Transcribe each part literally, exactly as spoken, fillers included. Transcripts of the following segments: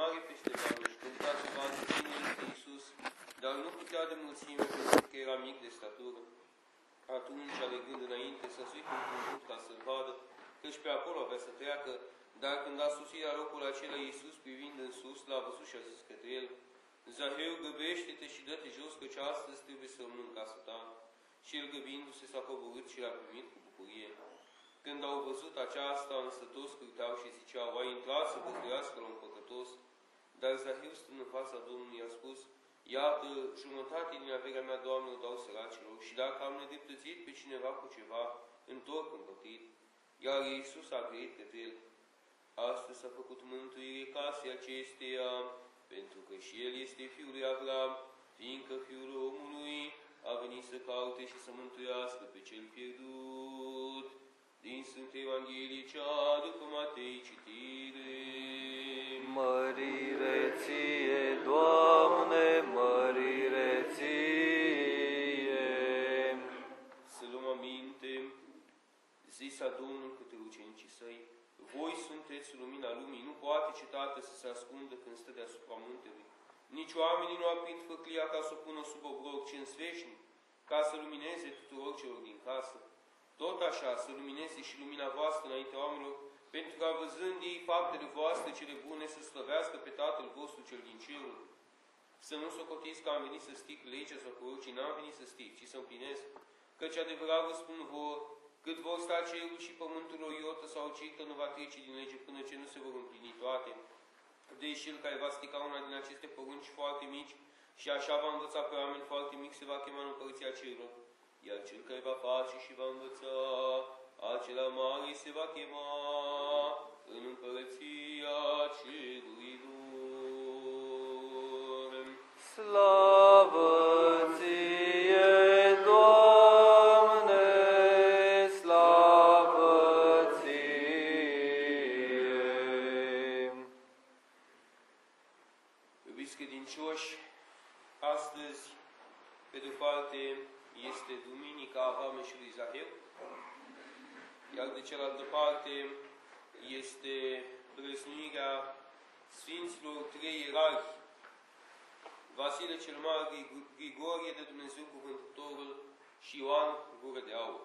mare peste bani și căuta să vadă cine este Iisus, dar nu putea de mulțime pentru că era mic de statură. Atunci, alegând înainte, s-a suit într-un munte ca să-l vadă, căci pe acolo avea să treacă, dar când a sosit la locul acela Iisus, privind în sus, l-a văzut și a zis către el: Zaheu, găbește-te și dă-te jos, căci astăzi trebuie să rămân în casa ta. Și el, găbindu-se, s-a coborât și l-a primit cu bucurie. Când au văzut aceasta, însă toți cârteau și ziceau: a intrat să găzduiască la un păcătos. Dar Zaheu, stând în fața Domnului, i-a spus: iată, jumătate din averea mea, Doamne, o dau săracilor, și dacă am nedreptățit pe cineva cu ceva, întorc împătit. Iar Iisus a grăit către el: astăzi s-a făcut mântuire casei acesteia, pentru că și el este fiul lui Avram, fiindcă Fiul omului a venit să caute și să mântuiască pe cel pierdut. Din Sfânta Evanghelie cea după Matei citire. Mărire ție, Doamne, mărire ție. Să luăm aminte, zisa Domnul către ucenicii săi: voi sunteți lumina lumii, nu poate cetate să se ascundă când stă deasupra muntelui. Nici oamenii nu aprind făclia ca să o pună sub obroc, ci în sfeșnic, ca să lumineze tuturor celor din casă. Tot așa, să lumineze și lumina voastră înaintea oamenilor, pentru ca văzând ei faptele voastre cele bune, să slăvească pe Tatăl vostru cel din cerul. Să nu socotiți că am venit să stric legea sau poruncii, n-am venit să stric, ci să împlinesc. Căci adevărat vă spun vouă, cât vor sta cerul și pământul o iotă sau o cirtă nu va trece din lege până ce nu se vor împlini toate. Deci cel care va strica una din aceste porunci foarte mici și așa va învăța pe oameni foarte mici, se va chema în Împărăția Cerurilor. Iar cel care va face și va învăța, acela mare se va chema în Împărăția Cerurilor. Slavă ție, Doamne, slavă ție. Iubiți credincioși, astăzi, pe de-o parte, este Duminica Avameșului Zaheu, iar de cealaltă parte este prăznuirea Sfinților Trei Ierarhi, Vasile cel Mare, Grigorie de Dumnezeu Cuvântătorul și Ioan Gură de Aur.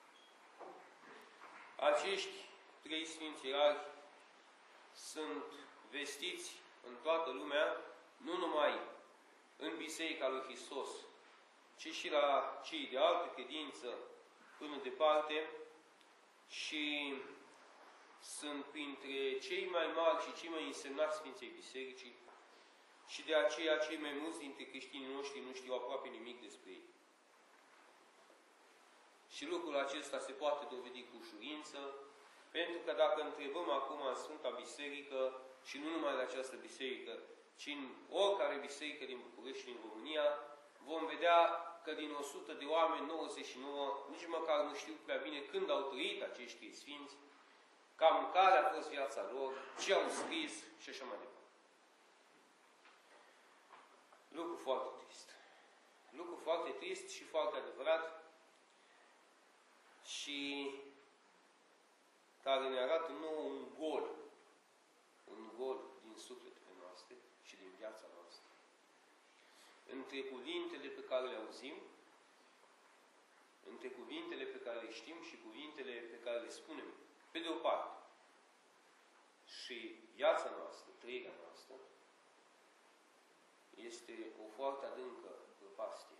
Acești trei Sfinți Ierarhi sunt vestiți în toată lumea, nu numai în Biserica lui Hristos, ci și la cei de altă credință până departe, și sunt printre cei mai mari și cei mai însemnați Sfinței Bisericii, și de aceea cei mai mulți dintre creștinii noștri nu știu aproape nimic despre ei. Și lucrul acesta se poate dovedi cu ușurință, pentru că dacă întrebăm acum în Sfânta Biserică, și nu numai la această biserică, ci în oricare biserică din București și din România, vom vedea că din o sută de oameni, nouăzeci și nouă, nici măcar nu știu prea bine când au trăit acești sfinți, cam care a fost viața lor, ce au scris și așa mai departe. Lucru foarte trist. Lucru foarte trist și foarte adevărat și care ne arată nouă un gol, un gol din sufletele noastre și din viața noastră. Între cuvintele pe care le auzim, între cuvintele pe care le știm și cuvintele pe care le spunem, pe de o parte, și viața noastră, trăirea noastră, este o foarte adâncă prăpastie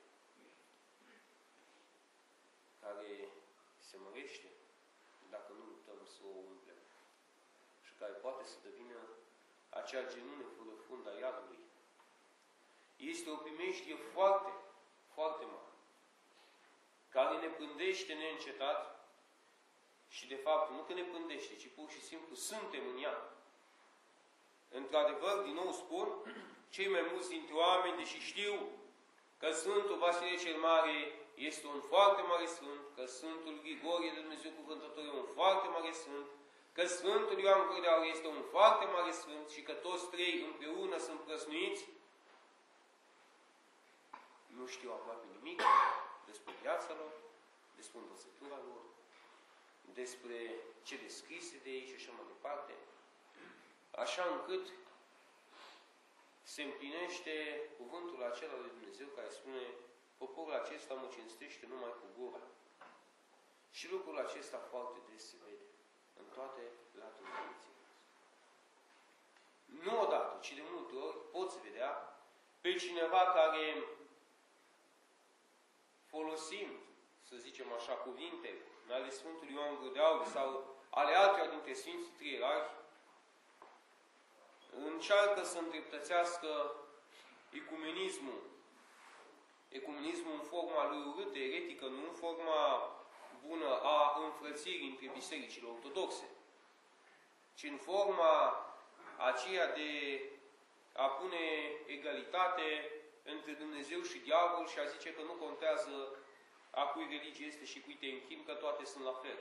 care se mărește dacă nu luptăm să o umplem și care poate să devină acea genune fără fund a iadului. Este o primejdie foarte, foarte mare, care ne pândește neîncetat și, de fapt, nu că ne pândește, ci pur și simplu suntem în ea. Într-adevăr, din nou spun, cei mai mulți dintre oameni, deși știu că Sfântul Vasile cel Mare este un foarte mare sfânt, că Sfântul Grigorie de Dumnezeu Cuvântător este un foarte mare sfânt, că Sfântul Ioan Gură de Aur este un foarte mare sfânt și că toți trei împreună sunt prăsnuiți, nu știu aproape nimic despre viața lor, despre învățătura lor, despre cele scrise de ei și așa mai departe, așa încât se împlinește cuvântul acela lui Dumnezeu care spune: poporul acesta mă cinstește numai cu gura. Și lucrul acesta foarte des se vede în toate laturile vieții. Nu odată, ci de multe ori poți vedea pe cineva care, folosind, să zicem așa, cuvinte ale Sfântului Ioan Gură de Aur sau ale altora dintre Sfinții Trierarhi, încearcă să îndreptățească ecumenismul. Ecumenismul în forma lui urâtă, eretică, nu în forma bună a înfrățirii între bisericile ortodoxe, ci în forma aceea de a pune egalitate între Dumnezeu și diavol și a zice că nu contează a cui religie este și cui te închin, că toate sunt la fel.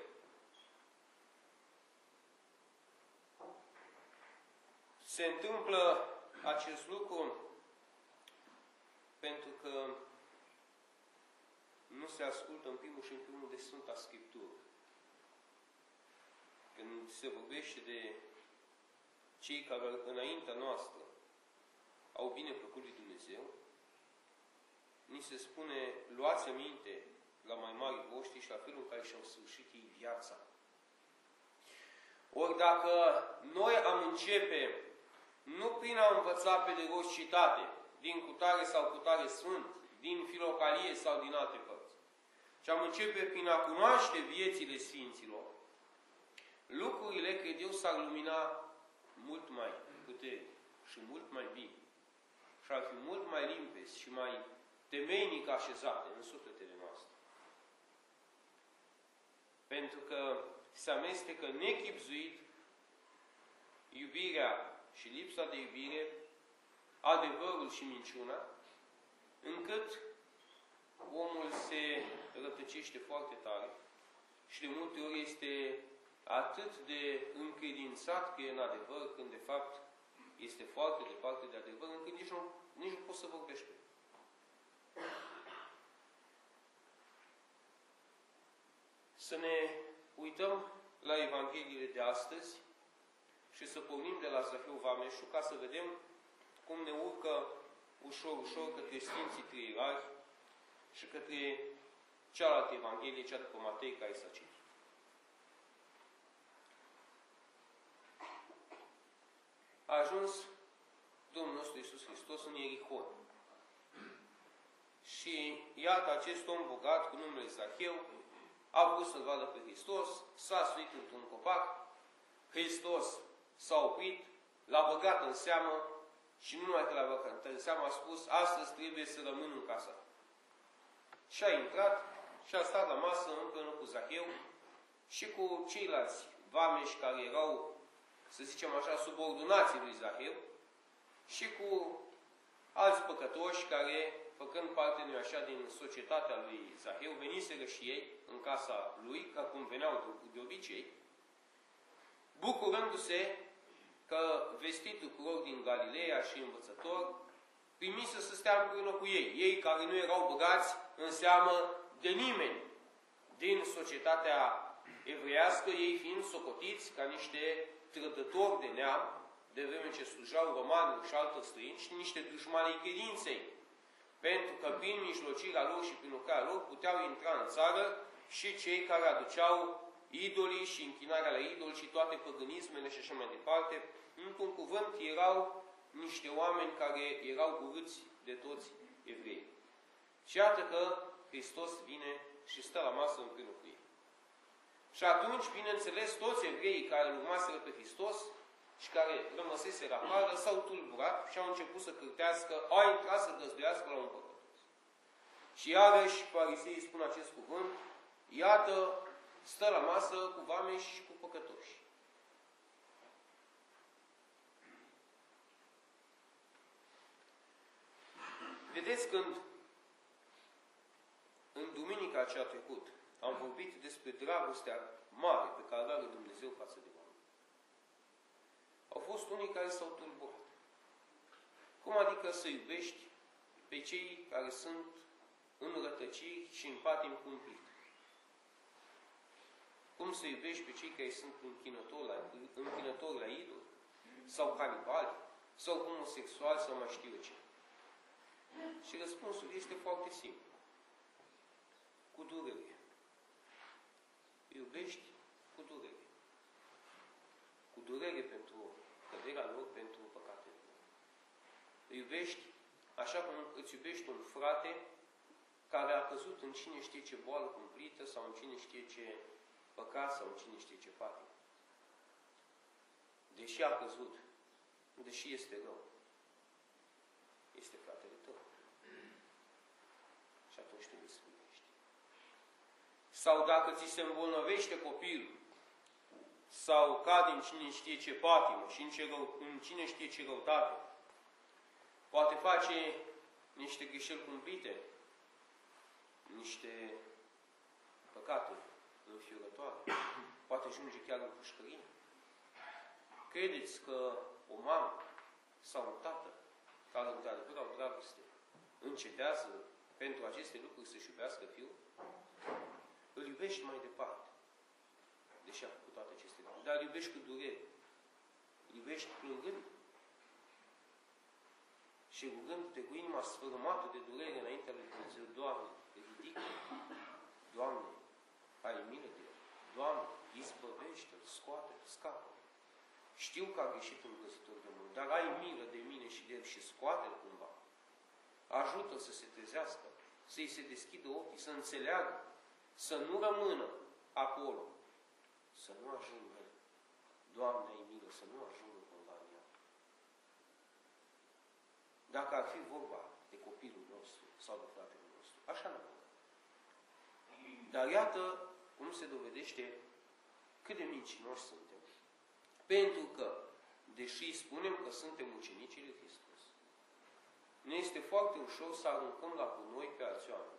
Se întâmplă acest lucru pentru că nu se ascultă în primul și în primul de Sfânta Scriptură. Când se vorbește de cei care înaintea noastră au bine plăcut lui Dumnezeu, ni se spune: luați aminte la mai mari voștri și la felul în care și-au sfârșit ei viața. Ori dacă noi am începe nu prin a învăța pe de rost citate, din cutare sau cutare sfânt, din filocalie sau din alte părți, ci am începe prin a cunoaște viețile Sfinților, lucrurile, cred eu, s-ar lumina mult mai puternic și mult mai bine. Și ar fi mult mai limpezi și mai temeinic așezate în sufletele noastre. Pentru că se amestecă nechibzuit iubirea și lipsa de iubire, adevărul și minciuna, încât omul se rătăcește foarte tare și de multe ori este atât de încredințat că e în adevăr, când de fapt este foarte departe de adevăr, încât nici nu, nici nu poți să vorbești. Să ne uităm la Evangheliile de astăzi și să pornim de la Zahiu Vameșu ca să vedem cum ne urcă ușor, ușor către Sfinții Trierarhi și către cealaltă Evanghelie, cea după Matei, care s-a citit. A ajuns Domnul nostru Iisus Hristos în Ierihon. Și iată, acest om bogat cu numele Zacheu a vrut să-L vadă pe Hristos, s-a suit într-un copac, Hristos s-a oprit, l-a băgat în seamă și nu numai că l-a băgat în seamă, a spus: astăzi trebuie să rămân în casa. Și a intrat și a stat la masă împreună cu Zacheu și cu ceilalți vameși care erau, să zicem așa, subordonații lui Zacheu și cu alți păcătoși care, făcând parte, nu așa, din societatea lui Zacheu, veniseră și ei în casa lui, ca cum veneau de obicei, bucurându-se că vestitul curor din Galileea și învățător primise să stea împreună cu ei, ei care nu erau băgați în seamă de nimeni din societatea evreiască, ei fiind socotiți ca niște trădători de neam, de vreme ce slujau romanilor și altor străini, și niște dușmani credinței, pentru că prin mijlocirea lor și prin lucrarea lor puteau intra în țară și cei care aduceau idolii și închinarea la idoli și toate păgânismele și așa mai departe. Într-un cuvânt, erau niște oameni care erau urâți de toți evrei. Și iată că Hristos vine și stă la masă împreună cu ei. Și atunci, bineînțeles, toți evreii care îl urmaseră pe Hristos și care rămăseseră afară s-au tulburat și au început să cârtească, au intrat să găzduiască la un păcătos. Și iarăși fariseii spun acest cuvânt: iată, stă la masă cu vameși și cu păcătoși. Vedeți, când în duminica aceea trecut am vorbit despre dragostea mare pe care are Dumnezeu față de oameni, au fost unii care s-au tulburat. Cum adică să iubești pe cei care sunt în rătăciri și în patim cumplit? Cum să iubești pe cei care sunt închinători la, închinători la idol? Sau canibali? Sau homosexual sau mai știu eu ce. Și răspunsul este foarte simplu. Cu durere. Iubești cu durere. Cu durere pentru căderea lor, pentru păcatele lor. Iubești așa cum îți iubești un frate care a căzut în cine știe ce boală cumplită sau în cine știe ce păcat sau în cine știe ce patim. Deși a căzut, deși este rău, este fratele tău. Și atunci trebuie să iubești. Sau dacă ți se îmbolnăvește copilul, sau cade în cine știe ce patimă și în, ce rău, în cine știe ce răutate, poate face niște greșeli cumplite, niște păcate înfiorătoare, poate ajunge chiar în pușcărie. Credeți că o mamă sau un tată care într-adevăr au dragoste încetează pentru aceste lucruri să-și iubească fiul? Îl iubești mai departe, deși a făcut toate aceste lucruri, dar îl iubești cu durere. Îl iubești plângând și rugându-te cu inima sfărâmată de durere înaintea lui Dumnezeu. Doamne, ridică, Doamne, ai milă de el. Doamne, izbăvește-l, scoate-l, scapă. Știu că a greșit un găsitor de mult, dar ai milă de mine și de el și scoate-l cumva. Ajută-l să se trezească, să-i se deschidă ochii, să înțeleagă, să nu rămână acolo, să nu ajungă. Doamne, ai milă, să nu ajungă cumva în ea. Dacă ar fi vorba de copilul nostru sau de fratele nostru, așa nu. Dar iată cum se dovedește cât de mincinoși suntem. Pentru că, deși spunem că suntem ucenicii lui Hristos, ne este foarte ușor să aruncăm la gunoi pe alți oameni,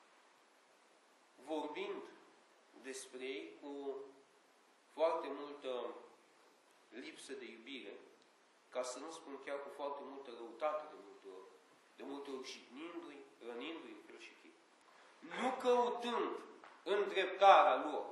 vorbind despre ei cu foarte multă lipsă de iubire, ca să nu spun chiar cu foarte multă răutate de multe ori, de multe ori jignindu-i, rănindu-i în fel și chip. Nu căutând îndreptarea lor,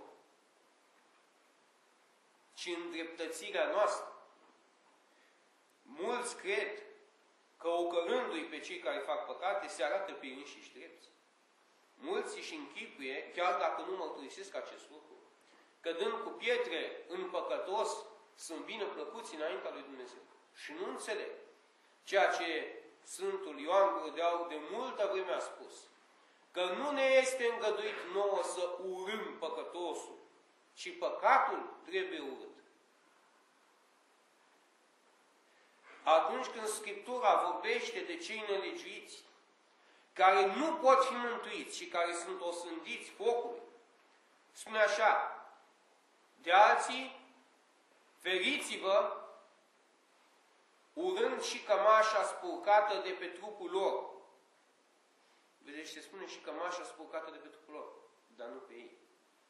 ci îndreptățirea noastră. Mulți cred că ocărându-i pe cei care fac păcate, se arată pe ei înșiși drepți. Mulți își închipuie, chiar dacă nu mărturisesc acest lucru, că dând cu pietre în păcătos, sunt bine plăcuți înaintea lui Dumnezeu. Și nu înțeleg ceea ce Sfântul Ioan Gură de Aur de multă vreme a spus, că nu ne este îngăduit nouă să urâm păcătosul, ci păcatul trebuie urât. Atunci când Scriptura vorbește de cei nelegiuiți, care nu pot fi mântuiți și care sunt osândiți focului, spune așa, de alții, feriți-vă, urând și cămașa spurcată de pe trupul lor. Vedeți, se spune și cămașa spurcată de pe trupul lor, dar nu pe ei.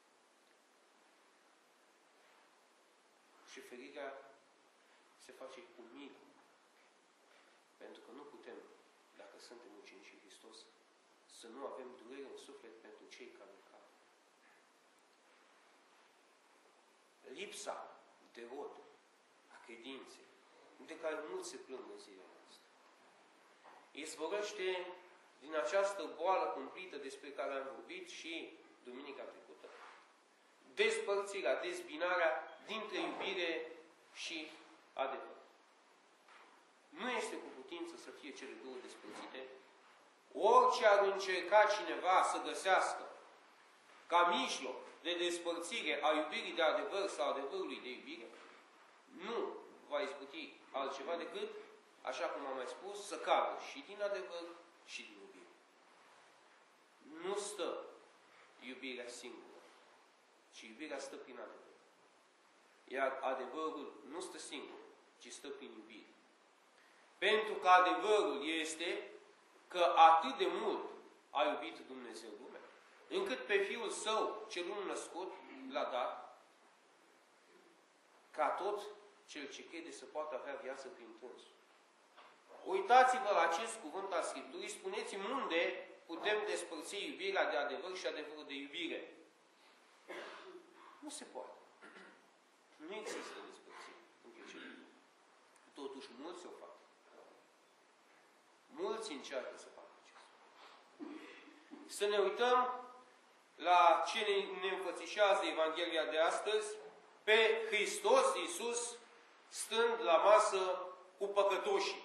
Și ferirea se face cu milă. Pentru că nu putem, dacă suntem ucenicii lui Hristos, să nu avem durere în suflet pentru cei care ne cad. Lipsa de rod a credinței, de care mulți se plâng în zilele noastre, izvorăște din această boală cumplită despre care am vorbit și duminica trecută. Despărțirea, dezbinarea dintre iubire și adevăr. Nu este cu putință să fie cele două despărțite. Orice ar încerca cineva să găsească ca mijloc de despărțire a iubirii de adevăr sau adevărului de iubire, nu va izbuti altceva decât, așa cum am mai spus, să cadă și din adevăr și din iubire. Nu stă iubirea singură, ci iubirea stă prin adevăr. Iar adevărul nu stă singur, ci stă prin iubire. Pentru că adevărul este că atât de mult a iubit Dumnezeu lumea, încât pe Fiul Său, cel unul născut, l-a dat, ca tot cel ce crede să poată avea viață prin Dânsul. Uitați-vă la acest cuvânt al Scripturii, spuneți-mi unde putem despărți iubirea de adevăr și adevărul de iubire. Nu se poate. Nu există despărțire între cele două. Totuși, mulți o fac. mulți încearcă să facă acest lucru. Să ne uităm la ce ne, ne înfățișează Evanghelia de astăzi, pe Hristos Iisus stând la masă cu păcătoșii.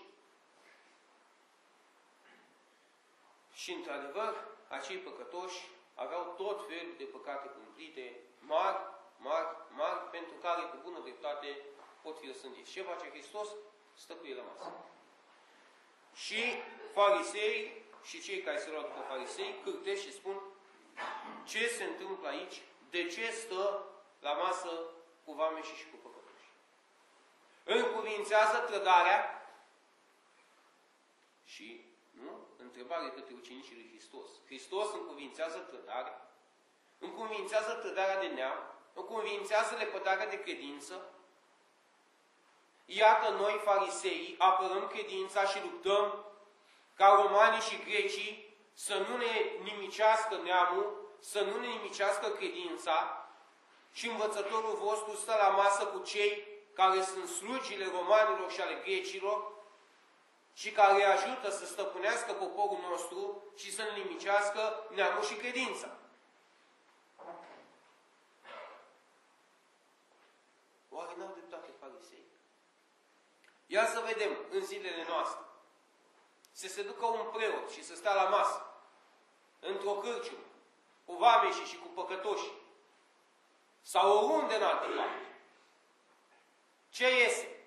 Și într-adevăr, acei păcătoși aveau tot felul de păcate cumplite, mari, mari, mari, pentru care, cu bună dreptate, pot fi răsândiți. Ce face Hristos? Stă cu el la masă. Și farisei și cei care se luau după farisei cârtesc și spun: ce se întâmplă aici? De ce stă la masă cu vameșii și cu păcătoși? Încuvințează trădarea și, nu? Întrebare către ucenicii lui Hristos. Hristos încuvințează trădarea, încuvințează trădarea de neam, încuvințează lepădarea de credință. Iată, noi, fariseii, apărăm credința și luptăm ca romanii și grecii să nu ne nimicească neamul, să nu ne nimicească credința, și învățătorul vostru stă la masă cu cei care sunt slugile romanilor și ale grecilor și care ajută să stăpânească poporul nostru și să ne nimicească neamul și credința. Oare n-au dreptate farisei? Ia să vedem în zilele noastre. Să se ducă un preot și să stea la masă, într-o cârciumă, cu vameșii și cu păcătoșii, sau oriunde în altă parte. Ce iese?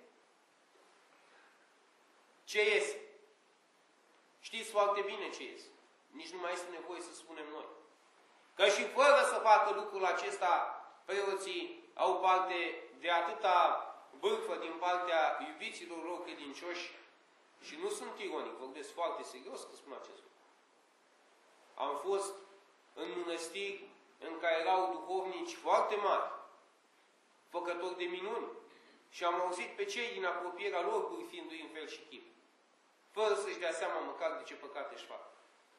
Ce iese? Știți foarte bine ce iese. Nici nu mai este nevoie să spunem noi. Că și fără să facă lucrul acesta, preoții au parte de atâta bârfă din partea iubiților lor credincioși, și nu sunt ironic, vorbesc foarte serios că spun acest lucru. Am fost în mănăstiri în care erau duhovnici foarte mari, făcători de minuni, și am auzit pe cei din apropierea lor bârfindu-i în fel și chip, fără să-și dea seama măcar de ce păcate își fac.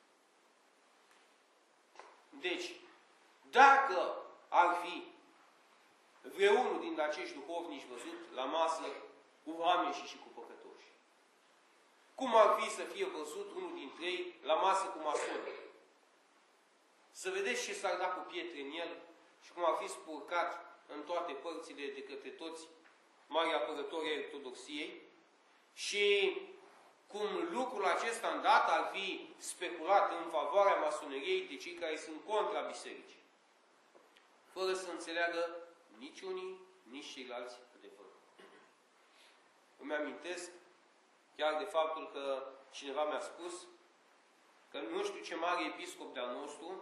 Deci, dacă ar fi vreunul din acești duhovnici văzut la masă cu vameșii și cu păcătoși, cum ar fi să fie văzut unul dintre ei la masă cu masoni? Să vedeți ce s-ar da cu pietre în el și cum ar fi spurcat în toate părțile de către toți mari apărători ai ortodoxiei, și cum lucrul acesta îndată ar fi speculat în favoarea masoneriei de cei care sunt contra bisericii, fără să înțeleagă nici unii, nici ceilalți adevărul. Îmi amintesc chiar de faptul că cineva mi-a spus că nu știu ce mare episcop de-al nostru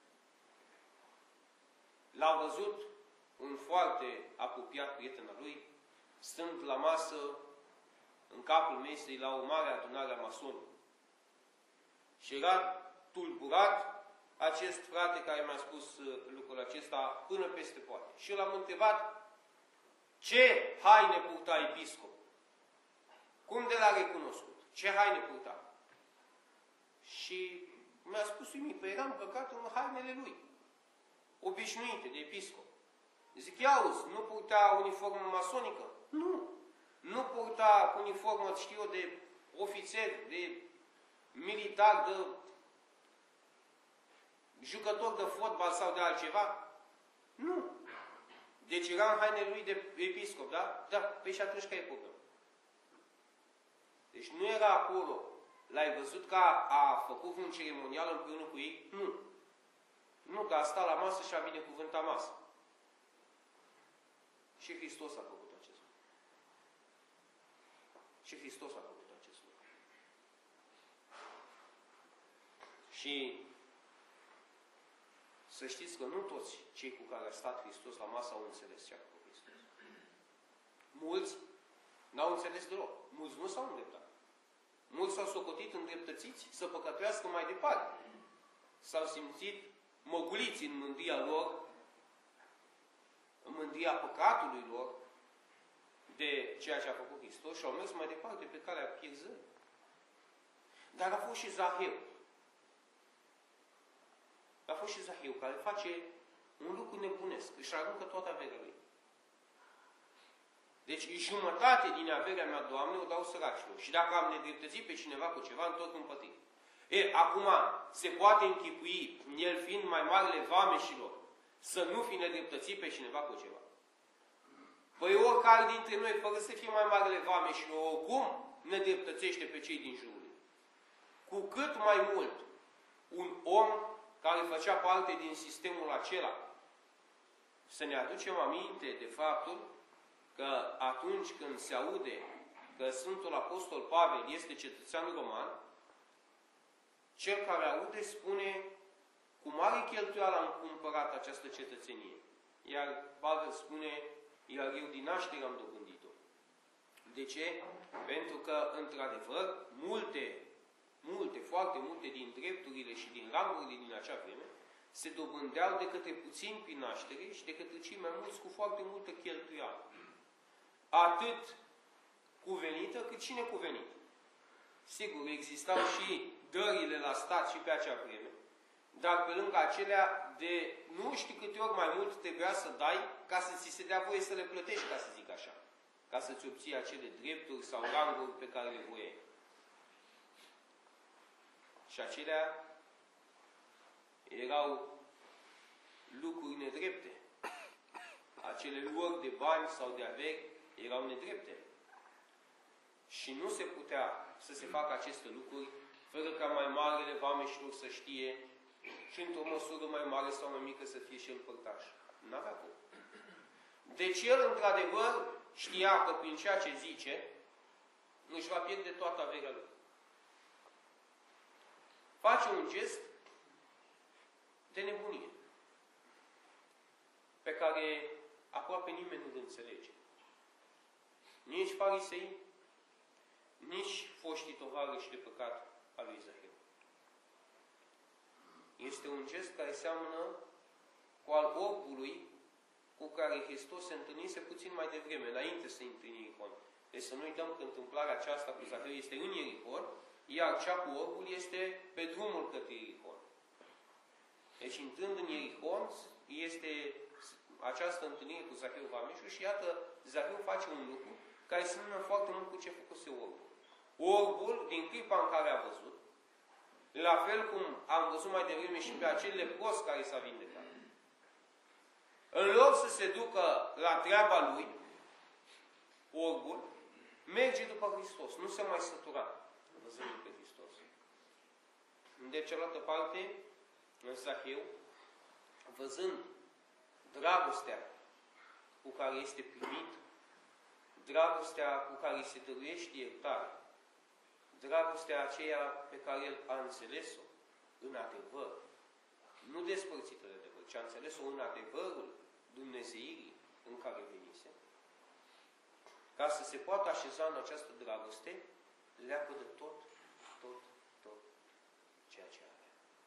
l-a văzut un foarte apropiat prieten al lui, stând la masă în capul mesei la o mare adunare a masonilor. Și era tulburat acest frate care mi-a spus lucrul acesta până peste poate. Și eu l-am întrebat: ce haine purta episcop? Cum de l-a recunoscut? Ce haine purta? Și mi-a spus uimit: păi era îmbrăcat în hainele lui, obișnuite, de episcop. Zic: ia auzi, nu purta uniformă masonică? Nu. Nu purta uniformă, știu eu, de ofițer, de militar, de jucător de fotbal sau de altceva? Nu. Deci era în hainele lui de episcop, da? Da. Păi și atunci care e problema? Deci nu era acolo. L-ai văzut că a, a făcut un ceremonial împreună cu ei? Nu. Nu, dar a stat la masă și a binecuvântat masă. Și Hristos a făcut acest lucru. Și Hristos a făcut acest lucru. Și să știți că nu toți cei cu care a stat Hristos la masă au înțeles ce a făcut Hristos. Mulți n-au înțeles deloc. Mulți nu s-au îndreptat. Mulți s-au socotit îndreptățiți să păcătuiască mai departe. S-au simțit măguliți în mândria lor, în mândria păcatului lor, de ceea ce a făcut Hristos, și au mers mai departe pe calea pierzării. Dar a fost și Zaheu. A fost și Zaheu, care face un lucru nebunesc. Își aruncă toată averea lui. Deci jumătate din averea mea, Doamne, o dau săracilor. Și dacă am nedreptățit pe cineva cu ceva, întorc împătit. E, acum, se poate închipui, el fiind mai marele vameșilor, să nu fi nedreptățit pe cineva cu ceva? Păi oricare dintre noi, fără să fie mai marele vameșilor, oricum nedreptățește pe cei din jurul lui. Cu cât mai mult un om care făcea parte din sistemul acela, să ne aducem aminte de faptul că atunci când se aude că Sfântul Apostol Pavel este cetățean roman, cel care aude spune cu mare cheltuială am cumpărat această cetățenie. Iar Pavel spune, iar eu din naștere am dobândit-o. De ce? Pentru că, într-adevăr, multe, multe, foarte multe din drepturile și din rangurile din acea vreme se dobândeau de către puțini prin naștere și de către cei mai mulți cu foarte multă cheltuială. Atât cuvenită cât și necuvenită. Sigur, existau și dările la stat și pe acea vreme, dar pe lângă acelea, de nu știu câte ori mai mult trebuia să dai ca să ți se dea voie să le plătești, ca să zic așa, ca să-ți obții acele drepturi sau ranguri pe care le voiai. Și acelea erau lucruri nedrepte. Acele luări de bani sau de averi erau nedrepte. Și nu se putea să se facă aceste lucruri fără ca mai marele vameșilor să știe și într-o măsură mai mare sau mai mică să fie și el părtaș. N-avea cum. Deci el, într-adevăr, știa că prin ceea ce zice, își va pierde toată averea lui. Face un gest de nebunie, pe care aproape nimeni nu-l înțelege. Nici farisei, nici foștii tovarăși de păcat al lui Zaheu. Este un gest care seamănă cu al orbului cu care Hristos se întâlnise puțin mai devreme, înainte să intre în Ierihon. Deci să nu uităm că întâmplarea aceasta cu Zaheu este în Ierihon, iar cea cu orbul este pe drumul către Ierihon. Deci, intrând în Ierihon, este această întâlnire cu Zaheu vameșul și iată, Zaheu face un lucru care seamănă foarte mult cu ce făcuse orbul. Orbul, din clipa în care a văzut, la fel cum am văzut mai devreme și pe acel lepros care s-a vindecat, în loc să se ducă la treaba lui, orbul merge după Hristos, nu se mai sătura văzând pe Hristos. De cealaltă parte, în Zaheu, văzând dragostea cu care este primit, dragostea cu care îi se dăruiește iertare, dragostea aceea pe care el a înțeles-o în adevăr, nu despărțită de adevăr, ci a înțeles-o în adevărul Dumnezeirii în care venise, ca să se poată așeza în această dragoste, leapă de tot, tot, tot ceea ce are.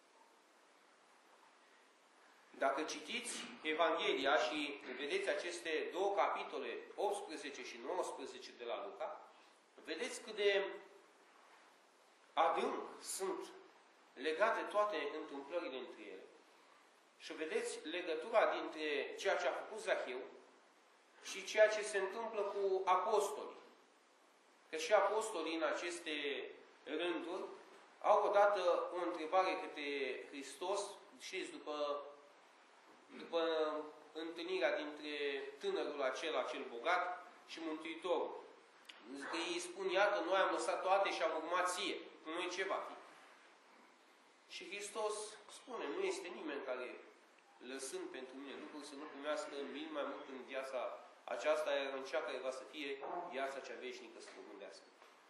Dacă citiți Evanghelia și vedeți aceste două capitole, optsprezece și nouăsprezece de la Luca, vedeți cât de adânc sunt legate toate întâmplările între ele. Și vedeți legătura dintre ceea ce a făcut Zaheu și ceea ce se întâmplă cu apostolii. Că și apostolii în aceste rânduri au odată o întrebare către Hristos, știți, după, după întâlnirea dintre tânărul acela, cel bogat, și Mântuitorul. Că ei spun, iată, noi am lăsat toate și am urmat ție. Cu noi ce va fi? Și Hristos spune, nu este nimeni care, lăsând pentru mine lucruri, să nu primească mil mai mult în viața aceasta, iar în cea care va să fie viața cea veșnică să dobândească.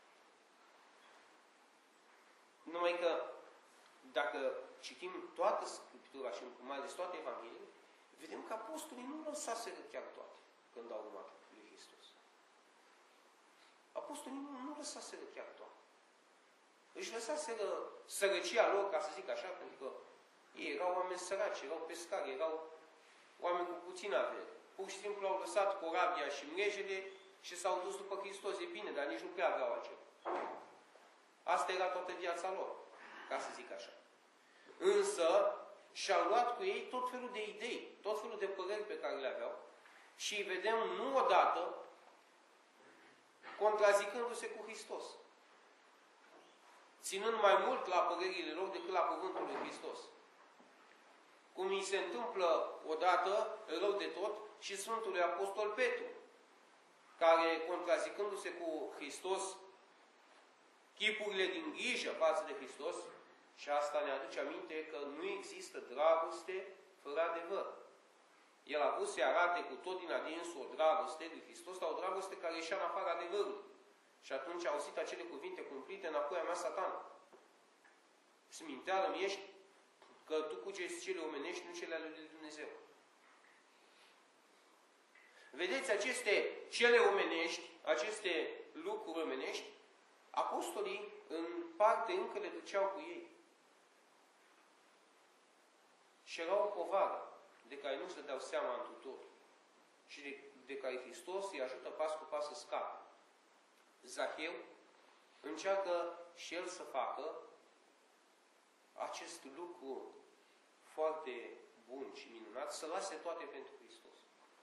Numai că, dacă citim toată Scriptura și mai ales toate Evangheliile, vedem că apostolii nu lăsaseră chiar toate când au urmat lui Hristos. Apostolii nu, nu lăsaseră chiar toate. Își lăsaseră sărăcia lor, ca să zic așa, pentru că ei erau oameni săraci, erau pescari, erau oameni cu puțină avere. Pur și simplu au lăsat corabia și mrejele și s-au dus după Hristos. E bine, dar nici nu prea aveau acel. Asta era toată viața lor, ca să zic așa. Însă, și-au luat cu ei tot felul de idei, tot felul de păreri pe care le aveau și îi vedem nu odată contrazicându-se cu Hristos. Ținând mai mult la părerile lor decât la cuvântul lui Hristos. Cum îi se întâmplă odată, rău de tot, și Sfântului Apostol Petru, care, contrazicându-se cu Hristos, chipurile din grijă față de Hristos, și asta ne aduce aminte că nu există dragoste fără adevăr. El a vrut să arate cu tot din adinsul o dragoste lui Hristos, dar o dragoste care ieșea în afara adevărului. Și atunci a auzit acele cuvinte cumplite: înapoi a mea, Satan. Sminteală-mi ești, că tu cugeți cele omenești, nu cele ale lui Dumnezeu. Vedeți, aceste cele omenești, aceste lucruri omenești, apostolii în parte încă le duceau cu ei. Și era o povară de care nu se dau seama întru totul și de, de care Hristos îi ajută pas cu pas să scape. Zaheu încearcă și el să facă acest lucru foarte bun și minunat, să lase toate pentru Hristos.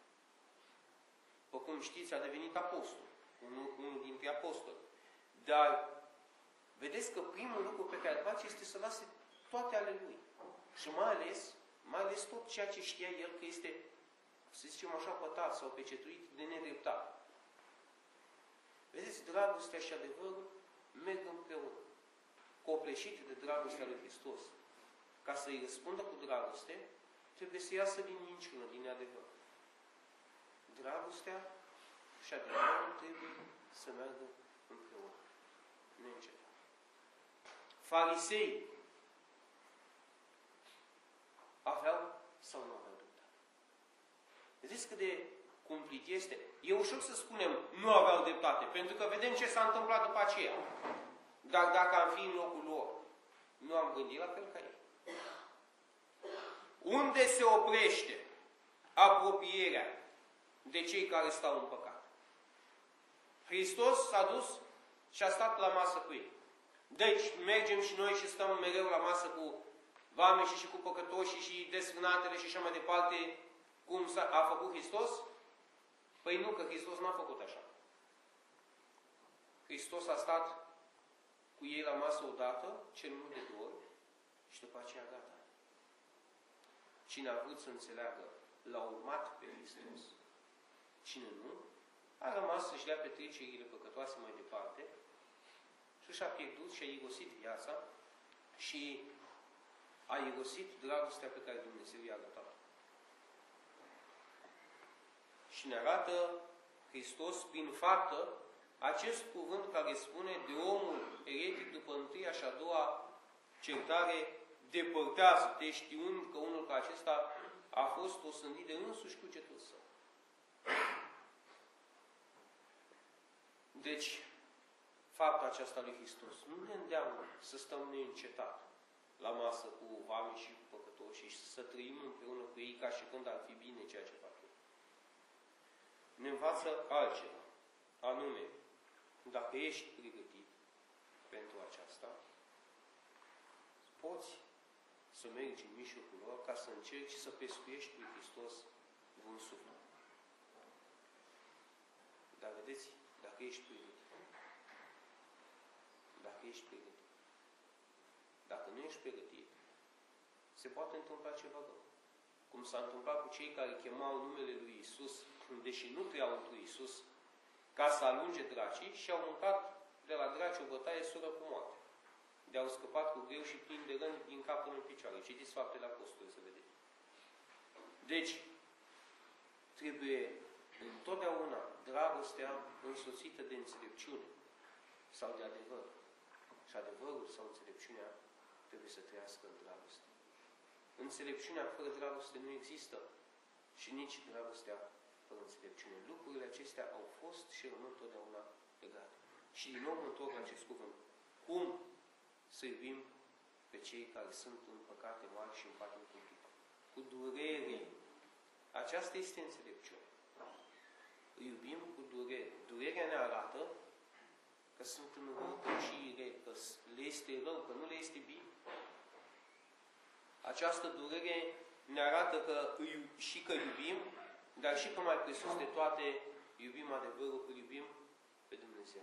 După cum știți, a devenit apostol, unul, unul dintre apostoli. Dar vedeți că primul lucru pe care îl face este să lase toate ale lui. Și mai ales, mai ales tot ceea ce știa el că este, să zicem așa, pătat sau pecetuit de nedreptate. Vedeți, dragostea și adevărul merg împreună. Copleșite de dragostea lui Hristos. Ca să-i răspundă cu dragoste, trebuie să iasă din minciună, din adevăr. Dragostea și adevărul trebuie să meargă împreună. Neîncetat. Farisei aveau sau nu aveau dreptate? Vedeți cât de cumplit este? E ușor să spunem nu aveau dreptate, pentru că vedem ce s-a întâmplat după aceea. Dar dacă am fi în locul lor, nu am gândit la fel ca ei. Unde se oprește apropierea de cei care stau în păcat? Hristos s-a dus și a stat la masă cu ei. Deci mergem și noi și stăm mereu la masă cu vameșii și cu păcătoșii și desfrânatele și așa mai departe, cum a făcut Hristos? Păi nu, că Hristos n-a făcut așa. Hristos a stat cu ei la masă odată, cel mult de două ori, și după aceea gata. Cine a vrut să înțeleagă, l-a urmat pe Hristos. Cine nu, a rămas să-și dea petrecerile păcătoase mai departe și și-a pierdut și a irosit viața și a irosit dragostea pe care Dumnezeu i-a arătat. Și ne arată Hristos prin faptă acest cuvânt care spune: de omul eretic după întâia și a doua certare depărtează-te, știind că unul ca acesta a fost osândit de însuși cugetul său. Deci, fapta aceasta lui Hristos nu ne îndeamnă să stăm neîncetat la masă cu oameni și cu păcătoși și să trăim împreună cu ei ca și când ar fi bine ceea ce fac ei. Ne învață altceva, anume, dacă ești pregătit pentru aceasta, poți să mergi în mijlocul lor ca să încerci să pescuiești lui Hristos un suflet. Dar vedeți, dacă ești pregătit, dacă ești pregătit, dacă nu ești pregătit, se poate întâmpla ceva rău. Cum s-a întâmplat cu cei care chemau numele lui Isus, deși nu creau într-un Isus, ca să alunge dracii, și au mâncat de la draci o bătaie sură cu moarte. De-au scăpat cu greu și plin de răni din cap până în picioare. Citiți Faptele Apostolului să vedeți. Deci, trebuie întotdeauna dragostea însoțită de înțelepciune sau de adevăr. Și adevărul sau înțelepciunea trebuie să trăiască în dragoste. Înțelepciunea fără dragoste nu există și nici dragostea fără înțelepciune. Lucrurile acestea au fost și rămân totdeauna legate. Și din nou mă întorc la acest cuvânt. Cum să iubim pe cei care sunt în păcate mari și în patim cumplit? Cu durere. Aceasta este înțelepciune. Îi iubim cu durere. Durerea ne arată că sunt în răutăcire, că le este rău, că nu le este bine. Această durere ne arată că îi, și că iubim, dar și că mai presus de toate iubim adevărul, îl iubim pe Dumnezeu.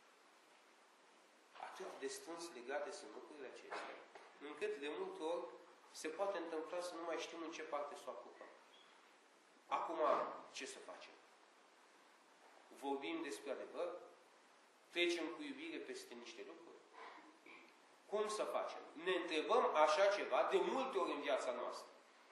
Atât de strâns legate sunt lucrurile acestea, încât de multe ori se poate întâmpla să nu mai știm în ce parte să o apucăm. Acum, ce să facem? Vorbim despre adevăr? Trecem cu iubire peste niște lucruri? Cum să facem? Ne întrebăm așa ceva de multe ori în viața noastră.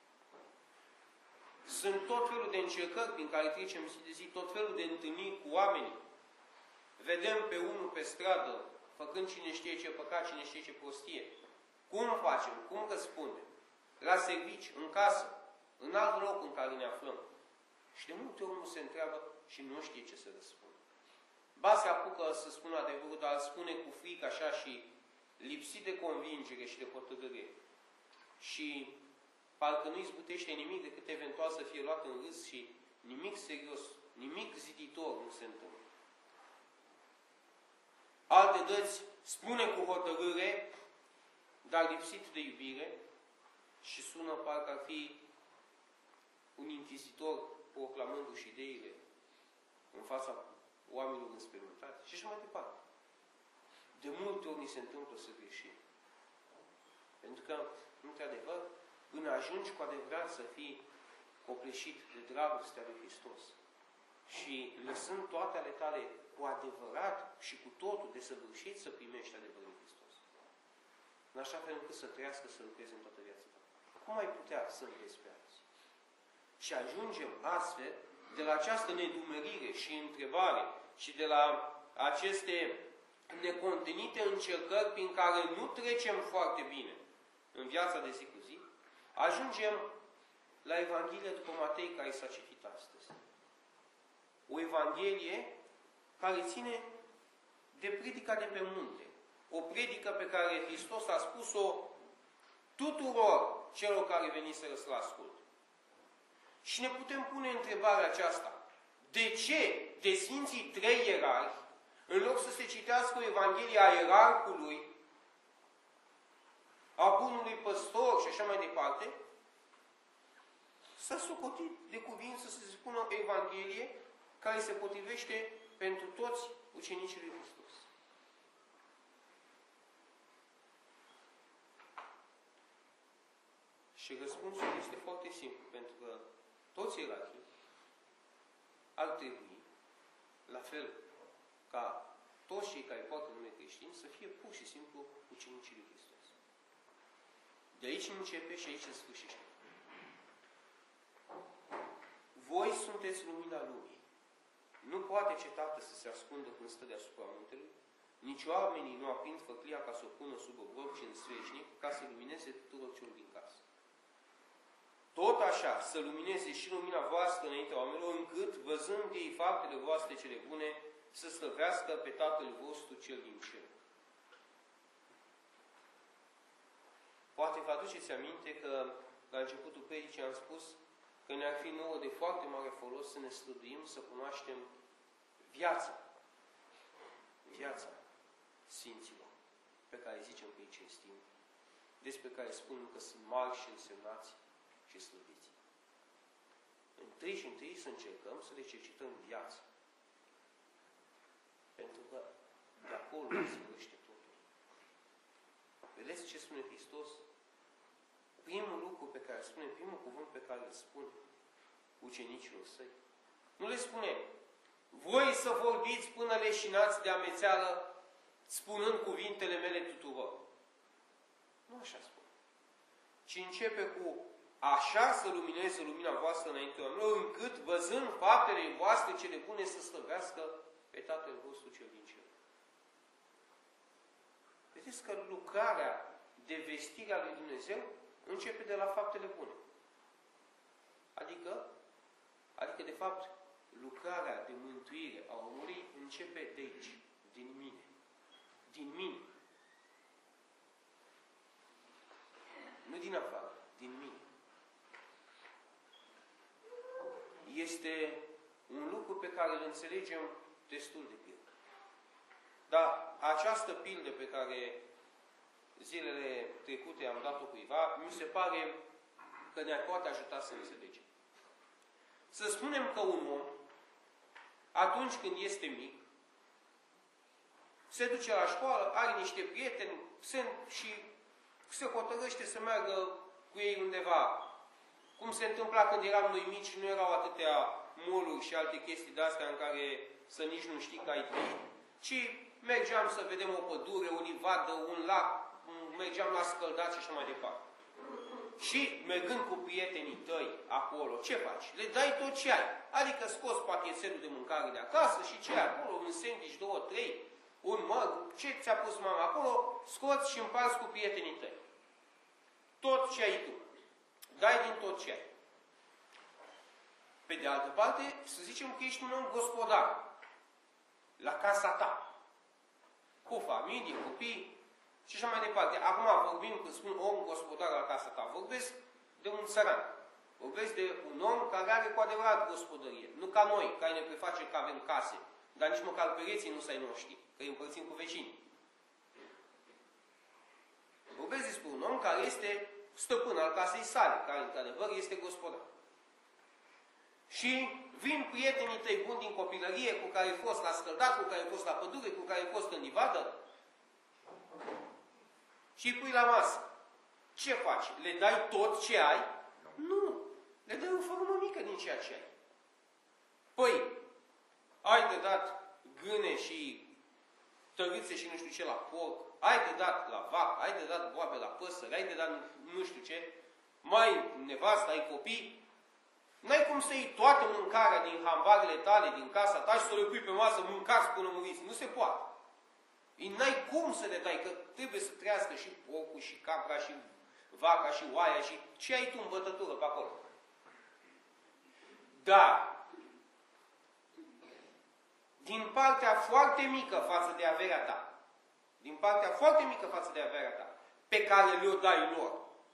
Sunt tot felul de încercări prin care trecem zi de zi, tot felul de întâlniri cu oamenii. Vedem pe unul pe stradă, făcând cine știe ce păcat, cine știe ce prostie. Cum facem? Cum răspundem? La servici, în casă, în alt loc în care ne aflăm. Și de multe ori nu se întreabă și nu știe ce să răspundă. Ba se apucă să spună adevărul, dar îl spune cu frică așa și lipsit de convingere și de hotărâre. Și parcă nu izbutește nimic decât eventual să fie luat în râs și nimic serios, nimic ziditor nu se întâmplă. Alte dăți spune cu hotărâre, dar lipsit de iubire și sună parcă ar fi un inchizitor proclamându-și ideile în fața oamenilor înspăimântați și așa mai departe. De multe ori ni se întâmplă să greșim. Pentru că, într-adevăr, până ajungi cu adevărat să fii copleșit de dragostea lui Hristos și lăsând toate ale tale cu adevărat și cu totul desăvârșit să primești adevărul lui Hristos. În așa fel încât să trăiască, să lucrezi în toată viața ta. Cum ai putea să-L vezi pe alții? Și ajungem astfel de la această nedumerire și întrebare și de la aceste necontenite încercări prin care nu trecem foarte bine în viața de zi cu zi, ajungem la Evanghelia după Matei care s-a citit astăzi. O Evanghelie care ține de predica de pe munte. O predică pe care Hristos a spus-o tuturor celor care veniseră să-L asculte. Și ne putem pune întrebarea aceasta. De ce de Sfinții Trei Ierarhi, în loc să se citească Evanghelia Ierarhului, a Bunului Păstor și așa mai departe, s-a socotit de cuvință să se spună o Evanghelie care se potrivește pentru toți ucenicii lui Hristos. Și răspunsul este foarte simplu, pentru că toți ierarhii ar trebui, la fel ca toți cei care poartă nume creștin, să fie pur și simplu ucenicii lui Hristos. De aici începe și aici se sfârșește. Voi sunteți lumina lumii. Nu poate cetatea să se ascundă când stă deasupra muntelui, nici oamenii nu aprind făclia ca să o pună sub obrog, ci în sfeșnic, ca să lumineze tuturor celor din casă. Tot așa, să lumineze și lumina voastră înaintea oamenilor, încât, văzând ei faptele voastre cele bune, să slăvească pe Tatăl vostru cel din cer. Poate vă aduceți aminte că la începutul predicii am spus că ne-ar fi nouă de foarte mare folos să ne străduim să cunoaștem viața. Viața Sfinților, pe care zicem că îi cinstim, despre care spunem că sunt mari și însemnați și slăviți. Întâi și întâi să încercăm să le cercetăm viața. Pentru că de acolo se vârște totul. Vedeți ce spune Hristos? Primul lucru pe care spune, primul cuvânt pe care îl spune ucenicilor săi, nu le spune, voi să vorbiți până leșinați de amețeală, spunând cuvintele mele tuturor. Nu așa spune. Ci începe cu, așa să lumineze lumina voastră înaintea oamenilor, încât, văzând faptele voastre cele bune, să slăvească pe Tatăl vostru cel din cer. Vedeți că lucrarea de vestire a lui Dumnezeu începe de la faptele bune. Adică, adică de fapt, lucrarea de mântuire a omului începe de aici, din mine. Din mine. Nu din afară, din mine. Este un lucru pe care îl înțelegem destul de bine. Dar această pildă pe care zilele trecute am dat-o cuiva, mi se pare că ne poate ajuta să înțelegem. Să spunem că un om, atunci când este mic, se duce la școală, are niște prieteni sunt și se hotărăște să meargă cu ei undeva. Cum se întâmpla când eram noi mici, nu erau atâtea mall-uri și alte chestii de-astea în care să nici nu știi că ai trăit, ci mergeam să vedem o pădure, o livadă, un lac, mergeam la scăldat și așa mai departe. Și mergând cu prietenii tăi acolo, ce faci? Le dai tot ce ai. Adică scoți pachetelul de mâncare de acasă și ce ai acolo, un sandwich, două, trei, un măg, ce ți-a pus mama acolo, scoți și împarți cu prietenii tăi. Tot ce ai tu. Dai din tot ce ai. Pe de altă parte, să zicem că ești un om gospodar la casa ta, cu familie, copii și așa mai departe. Acum vorbim, când spun om gospodar la casa ta, vorbesc de un țăran. Vorbesc de un om care are cu adevărat gospodărie. Nu ca noi, care ne prefacem că avem case, dar nici măcar pereții nu s-ai noștri, că îi împărțim cu vecinii. Vorbesc despre un om care este stăpân al casei sale, care într-adevăr este gospodar. Și vin prietenii tăi buni din copilărie, cu care ai fost la scăldat, cu care ai fost la pădure, cu care ai fost în livadă, și îi pui la masă. Ce faci? Le dai tot ce ai? Nu. Le dai o formă mică din ceea ce ai. Păi, ai de dat gâne și tărițe și nu știu ce la porc, ai de dat la vacă, ai de dat boabe la păsări, ai de dat nu știu ce, mai nevastă, ai copii, n-ai cum să iei toată mâncarea din hambarele tale, din casa ta și să le pui pe masă, mâncați până muriți. Nu se poate. N-ai cum să le dai, că trebuie să trăiască și porcul, și capra, și vaca, și oaia, și ce ai tu în bătătură pe acolo. Dar, din partea foarte mică față de averea ta, din partea foarte mică față de averea ta, pe care le-o dai lor,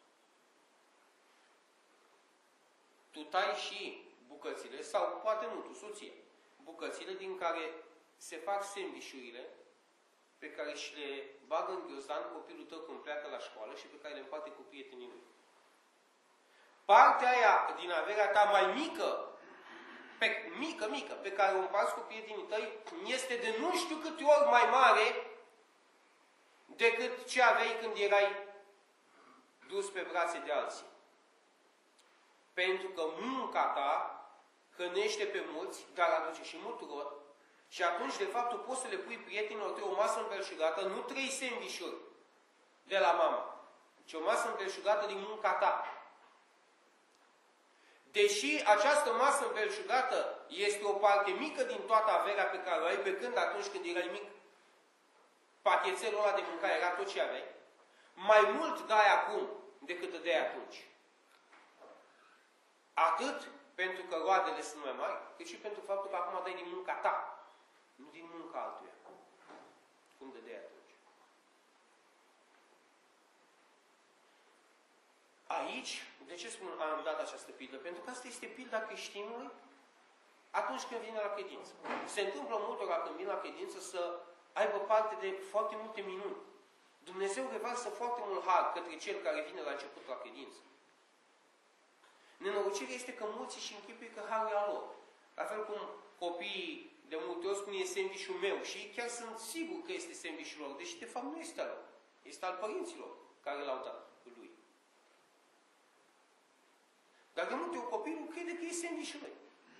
tu tai și bucățile, sau poate nu, tu, soție, bucățile din care se fac sandvișurile, pe care și le bagă în ghiozdan copilul tău când pleacă la școală și pe care le împarte cu prietenii lui. Partea aia din averea ta mai mică, pe, mică, mică, pe care o împarți cu prietenii tăi, este de nu știu câte ori mai mare decât ce aveai când erai dus pe brațe de alții. Pentru că munca ta hrănește pe mulți, dar aduce și mult rod. Și atunci, de fapt, tu poți să le pui prietenilor tăi o masă îmbelșugată, nu trei sandvișuri de la mama, ci o masă îmbelșugată din munca ta. Deși această masă îmbelșugată este o parte mică din toată averea pe care o ai, pe când atunci când erai mic, pachetelul ăla de mâncare era tot ce aveai, mai mult dai acum decât dădeai atunci. Atât pentru că roadele sunt mai mari, cât și pentru faptul că acum dai din munca ta, nu din munca altuia. Cum dădeai atunci. Aici, de ce spun am dat această pildă? Pentru că asta este pilda creștinului atunci când vine la credință. Se întâmplă multora când vine la credință să aibă parte de foarte multe minuni. Dumnezeu revarsă foarte mult har către cel care vine la început la credință. Nenorocirea este că mulți își închipui că harul e al lor. La fel cum copiii de multe ori spun, e sandvișul meu și ei chiar sunt sigur că este sandvișul lor, deși de fapt nu este al lor. Este al părinților care l-au dat lui. Dar de multe ori copilul crede că e sandvișul lui.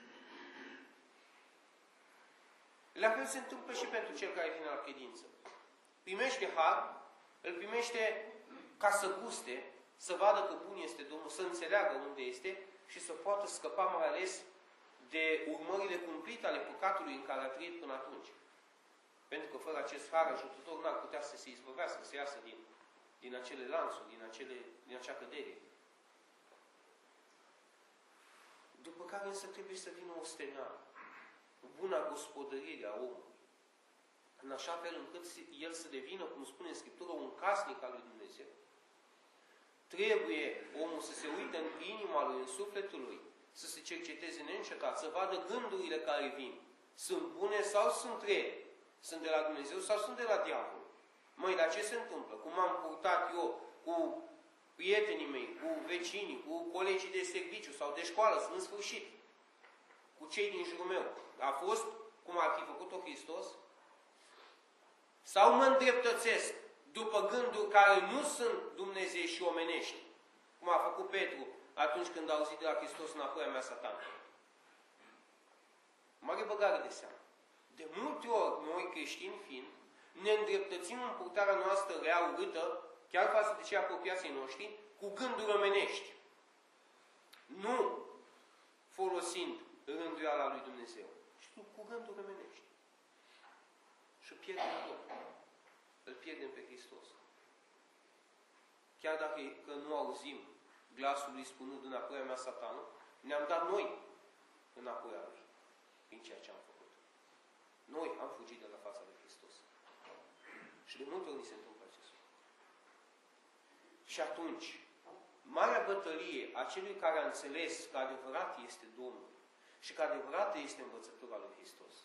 La fel se întâmplă și pentru cel care vine la credință. Primește har, îl primește ca să guste, să vadă că bun este Domnul, să înțeleagă unde este și să poată scăpa mai ales de urmările cumplite ale păcatului în care a trăit până atunci. Pentru că fără acest har ajutător n-ar putea să se izbăvească, să iasă din, din acele lanțuri, din, acele, din acea cădere. După care însă trebuie să vină o stenare, buna gospodărire a omului, în așa fel încât el să devină, cum spune în Scriptură, un casnic al lui Dumnezeu. Trebuie omul să se uite în inima lui, în sufletul lui, să se cerceteze neîncetat, să vadă gândurile care vin. Sunt bune sau sunt rele? Sunt de la Dumnezeu sau sunt de la diavol? Măi, dar ce se întâmplă? Cum am purtat eu cu prietenii mei, cu vecinii, cu colegii de serviciu sau de școală, în sfârșit, cu cei din jurul meu? A fost cum ar fi făcut-o Hristos? sau mă îndreptățesc după gânduri care nu sunt dumnezei și omenești, cum a făcut Petru atunci când a auzit de la Hristos înapoi a mea Satan. Mare băgare de seamă. De multe ori, noi creștini fiind, ne îndreptățim în purtarea noastră rea urâtă, chiar față de cei apropiații noștri, cu gânduri omenești. Nu folosind rânduiala lui Dumnezeu, ci cu gânduri omenești. Și îl pierdem tot. Îl pierdem pe Hristos. Chiar dacă că nu auzim glasul lui spunând înapoi a mea Satanul, ne-am dat noi înapoi a lui, prin ceea ce am făcut. Noi am fugit de la fața lui Hristos. Și de multe ori ni se întâmplă acest lucru. Și atunci, marea bătălie a celui care a înțeles că adevărat este Domnul și că adevărată este învățătura lui Hristos.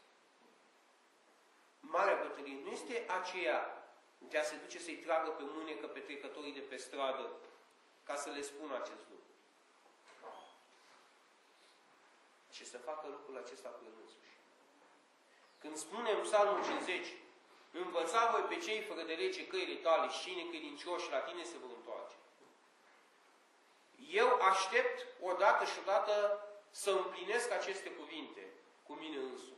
Marea bătălie nu este aceea de a se duce să-i tragă pe mânecă pe trecătorii de pe stradă ca să le spună acest lucru. Și să facă lucrul acesta cu el însuși. Când spunem Psalmul cincizeci, învăța voi pe cei fără de lege căile tale și cei necredincioși la tine se vor întoarce. Eu aștept odată și odată să împlinesc aceste cuvinte cu mine însumi.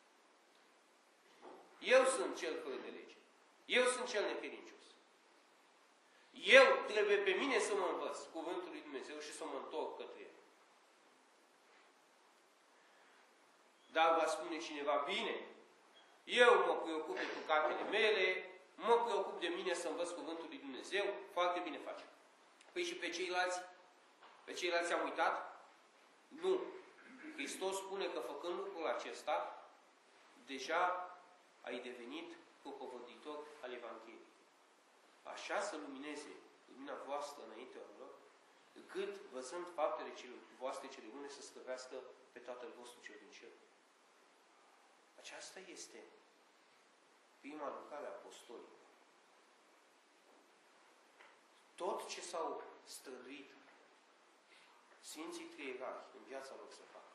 Eu sunt cel fără de lege. Eu sunt cel necredincios. Eu trebuie pe mine să mă învăț cuvântul lui Dumnezeu și să mă întorc către el. Dar va spune cineva, bine, eu mă preocup de păcatele mele, mă preocup de mine să învăț cuvântul lui Dumnezeu, foarte bine facem. Păi și pe ceilalți? Pe ceilalți am uitat? Nu. Hristos spune că făcând lucrul acesta, deja ai devenit propovăditor al Evangheliei. Așa să lumineze lumina voastră înaintea lor, încât, văzând faptele voastre cele bune, să străvească pe Tatăl vostru cel din cer. Aceasta este prima lucrare a apostolilor. Tot ce s-au străduit Sfinții Trei Ierarhi în viața lor să facă,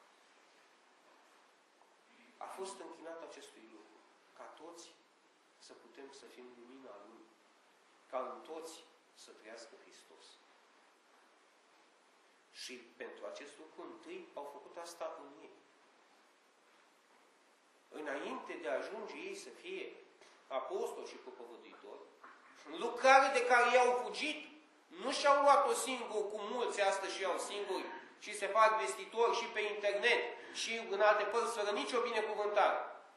a fost închinat acestui lucru, ca toți să putem să fim lumina Lui, ca în toți să trăiască Hristos. Și pentru acest lucru întâi au făcut asta în ei. Înainte de a ajunge ei să fie apostoli și propovăduitori, lucrare de care i-au fugit, nu și-au luat-o singur, cu mulți astăzi și iau singuri și se fac vestitori și pe internet și în alte părți fără nicio binecuvântare.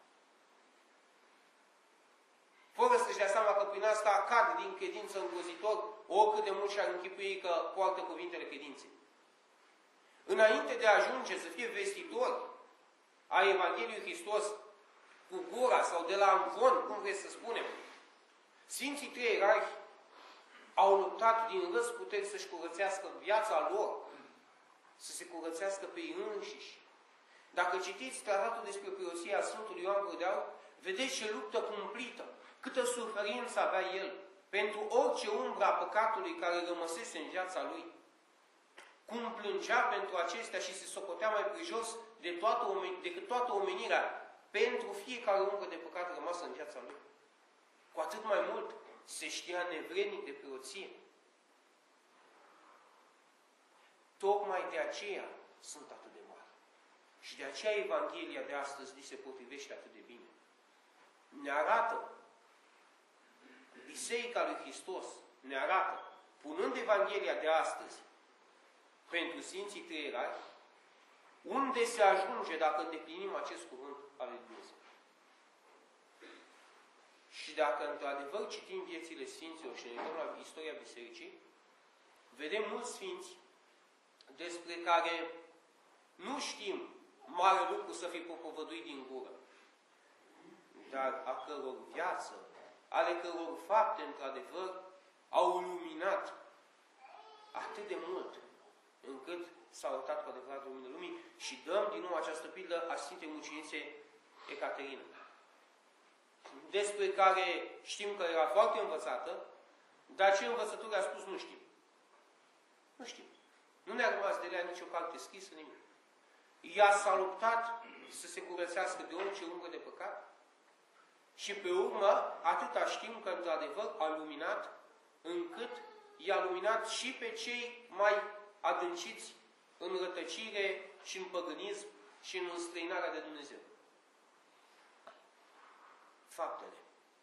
Fără să-și dea seama că prin asta cad din credință îngrozitor, oricât de mult și-ar închipui că poartă cuvintele credinței. Înainte de a ajunge să fie vestitori a Evangheliei Hristos cu gura sau de la amvon, cum vreți să spunem, Sfinții Trei Ierarhi au luptat din răzputeri să-și curățească viața lor, să se curățească pe ei înșiși. Dacă citiți tratatul despre preoția Sfântului Ioan Gură de Aur, vedeți ce luptă cumplită, câtă suferință avea el pentru orice umbră a păcatului care rămăsese în viața lui. Cum plângea pentru acestea și se socotea mai prejos de toată decât toată omenirea pentru fiecare umbră de păcat rămasă în viața lui. Cu atât mai mult se știa nevrednic de preoție. Tocmai de aceea sunt atât de mari. Și de aceea Evanghelia de astăzi li se potrivește atât de bine. Ne arată, Biserica lui Hristos ne arată, punând Evanghelia de astăzi pentru Sfinții Trei Ierarhi, unde se ajunge dacă îndeplinim acest cuvânt al lui Dumnezeu. Și dacă într-adevăr citim viețile Sfinților și ne uităm la istoria Bisericii, vedem mulți Sfinți despre care nu știm mare lucru să fi propovăduit din gură, dar a căror viață, ale căror fapte, într-adevăr, au luminat atât de mult, încât s-a arătat cu adevărat lumină lumii și dăm din nou această pildă a Sfintei Mucenițe Ecaterina, despre care știm că era foarte învățată, dar ce învățături a spus nu știm. Nu știm. Nu ne-a rămas de ea nicio carte scrisă, nimic. Ea s-a luptat să se curățească de orice umbră de păcat Și pe urmă, atâta știm că într-adevăr a luminat, încât i-a luminat și pe cei mai adânciți în rătăcire și în păgânism și în înstrăinarea de Dumnezeu. Faptele.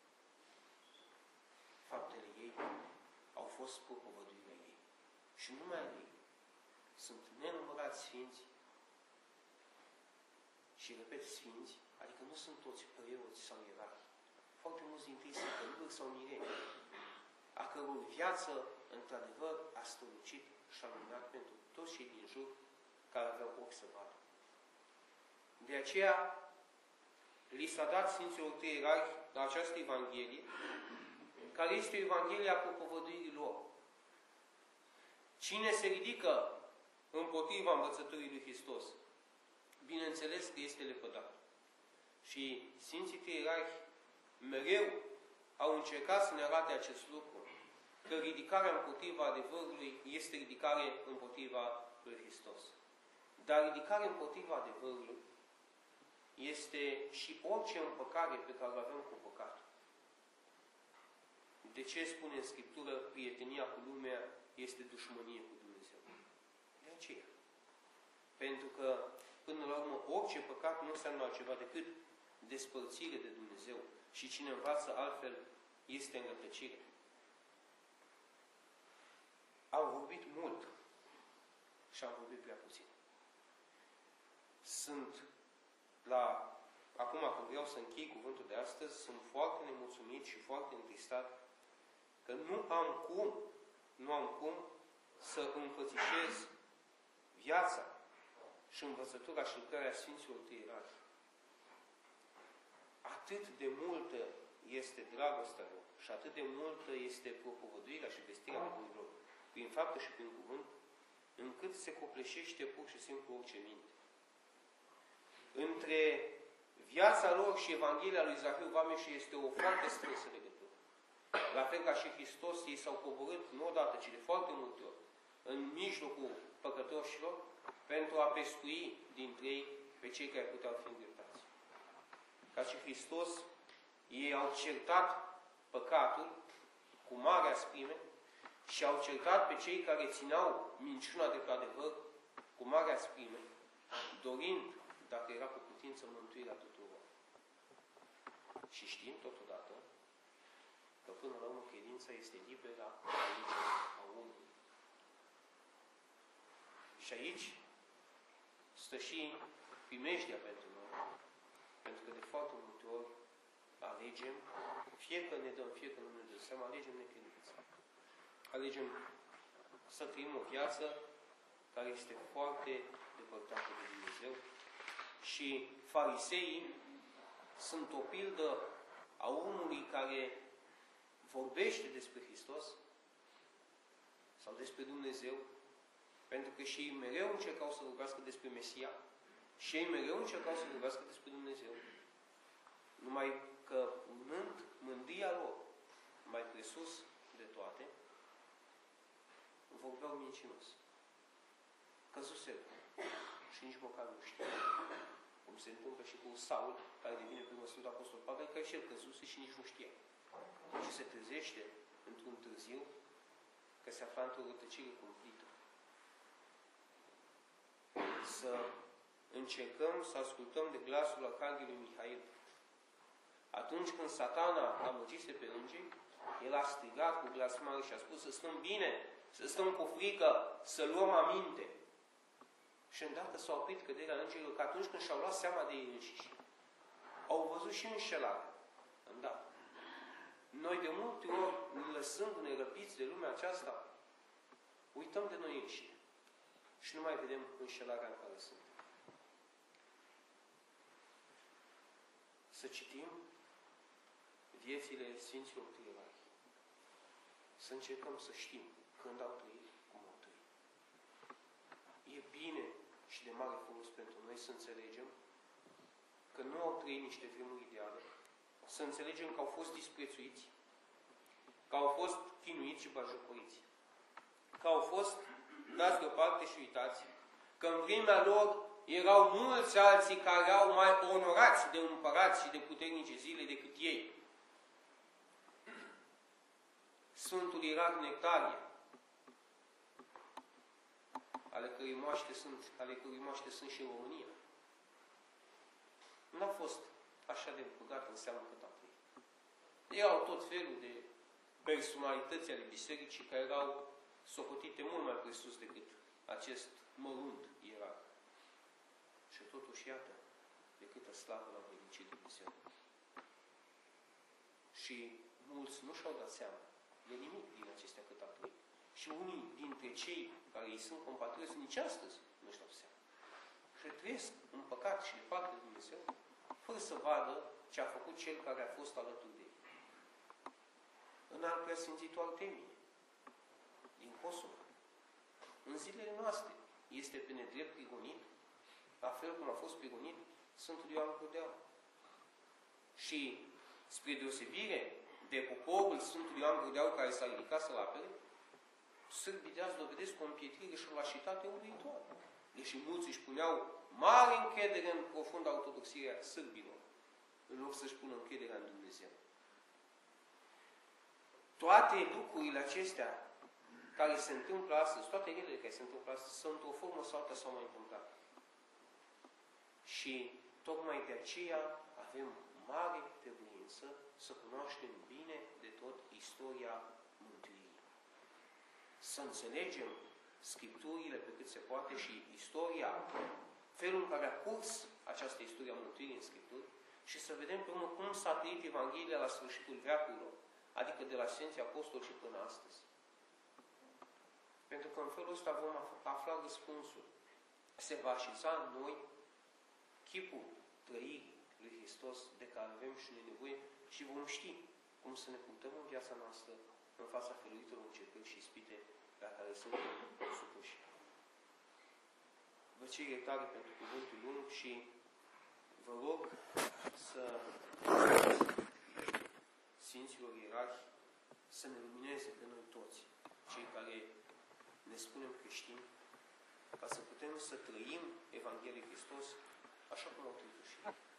Faptele ei au fost propovăduirea ei. Și numai ei. Sunt nenumărați sfinți și, repet, sfinți, adică nu sunt toți preoți sau ierarhi. Foarte mulți dintre ei sunt călugări sau mireni, a căror viață, într-adevăr, a strălucit și a luminat pentru toți cei din jur care aveau ochi să vadă. De aceea, li s-a dat Sfinților Trei Ierarhi la această Evanghelie, care este o Evanghelie a propovăduirii lor. Cine se ridică împotriva învățăturii lui Hristos, bineînțeles că este lepădat. Și Sfinții Trei Ierarhi mereu au încercat să ne arate acest lucru, că ridicarea împotriva adevărului este ridicare împotriva lui Hristos. Dar ridicarea împotriva adevărului este și orice împăcare pe care o avem cu păcatul. De ce spune în Scriptură prietenia cu lumea este dușmănie cu Dumnezeu? De aceea. Pentru că, până la urmă, orice păcat nu înseamnă altceva decât despărțire de Dumnezeu. Și cine învață altfel este în rătăcire. Am vorbit mult și am vorbit prea puțin. Sunt la... Acum, când vreau să închei cuvântul de astăzi, sunt foarte nemulțumit și foarte întristat că nu am cum, nu am cum să înfățișez viața și învățătura și lucrarea Sfinților Trei Ierarhi. Atât de multă este dragostea lor și atât de multă este propovăduirea și vestirea Bunilor, prin faptă și prin cuvânt, încât se copleșește pur și simplu orice minte. Între viața lor și Evanghelia lui Zahiu Vameș este o foarte strânsă legătură. La fel ca și Hristos, ei s-au coborât nu odată, ci de foarte multe ori, în mijlocul păcătoșilor, pentru a pestui dintre ei pe cei care puteau fi îndreptați. Ca și Hristos, ei au certat păcatul cu mare asprime și au certat pe cei care țineau minciuna de pe adevăr cu mare asprime, dorind, dacă era cu putință, mântuirea tuturor. Și știm totodată că până la urmă credința este liberă a omului. Și aici stă și primejdea pentru noi, pentru că de foarte multe ori alegem, fie că ne dăm, fie că nu ne dăm seama, alegem necredința. Alegem să trăim o viață care este foarte depărtată de Dumnezeu și fariseii sunt o pildă a omului care vorbește despre Hristos sau despre Dumnezeu, pentru că și ei mereu încercau să vorbească despre Mesia și ei mereu încercau să vorbească despre Dumnezeu. Numai că punând mândria lor mai presus de toate, vorbeau mincinos. Căzuseră și nici măcar nu știu. Cum se întâmplă și cu Saul, care devine primul Sfânt Apostol Pavel, care și el căzuse și nici nu știa. Și se trezește într-un târziu că se afla într-o rătăcire cumplită. Să încercăm să ascultăm de glasul Arhanghelului Mihail. Atunci când Satana amăgise pe îngeri, el a strigat cu glas mare și a spus să stăm bine, să stăm cu frică, să luăm aminte. Și îndată s-a oprit căderea îngerilor, că atunci când și-au luat seama de ei înșiși, au văzut și înșelare. Îndată. Noi de multe ori, lăsându-ne răpiți de lumea aceasta, uităm de noi înșine și nu mai vedem înșelarea în care suntem. Să citim viețile Sfinților Trei Ierarhi. Să încercăm să știm când au trăit, cum au trăit. E bine și de mare folos pentru noi să înțelegem că nu au trăit niște vremuri ideale, să înțelegem că au fost disprețuiți, că au fost chinuiți și batjocoriți, că au fost dați deoparte și uitați, că în vremea lor erau mulți alții care erau mai onorați de împărați și de puternice zile decât ei. Sfântul Ierarh Nectarie, ale cărui moaște sunt, ale cărui moaște sunt și în România, n-a fost așa de băgat în seamă cât a trăit. Erau tot felul de personalități ale bisericii care erau socotite mult mai presus decât acest mărunt ierarh. Și totuși, iată, de câtă slavă l-au fericit Dumnezeu. Și mulți nu și-au dat seama de nimic din acestea cât a trăit. Și unii dintre cei care îi sunt compatrioți nici astăzi nu-și dau seama. Și trăiesc în păcat și departe de Dumnezeu, fără să vadă ce a făcut cel care a fost alături de ei. În al preasfințitul Artemie, din Kosovo, în zilele noastre, este pe nedrept prigonit, la fel cum a fost prigonit Sfântul Ioan Crudeaua. Și, spre deosebire de poporul Sfântului Ioan Crudeaua care s-a ridicat să-l apere, sârbii de azi dovedesc o împietrire și o lașitate uluitoare. Deși mulți își puneau mare încredere în profundă ortodoxie a sârbilor, în loc să-și pună încrederea în Dumnezeu. Toate lucrurile acestea care se întâmplă astăzi, toate relele care se întâmplă astăzi, sunt într-o formă sau alta s-au mai întâmplat. Și tocmai de aceea avem mare trebuință să cunoaștem bine de tot istoria mântuirii. Să înțelegem Scripturile pe cât se poate și istoria, felul în care a curs această istorie a mântuirii în Scripturi și să vedem pe urmă cum s-a trăit Evanghelia la sfârșitul veacurilor, adică de la Sfinții Apostoli și până astăzi. Pentru că în felul ăsta vom afla răspunsul. Se va așeza în noi chipul trăirii lui Hristos de care avem și noi nevoie și vom ști cum să ne punctăm în viața noastră în fața feluitelor încercări și ispite la care suntem supuși. Vă cer iertare pentru cuvântul lung și vă rog să Sfinților Ierarhi să ne lumineze pe noi toți, cei care ne spunem creștini, ca să putem să trăim Evanghelia Hristos așa cum au trăit și ei.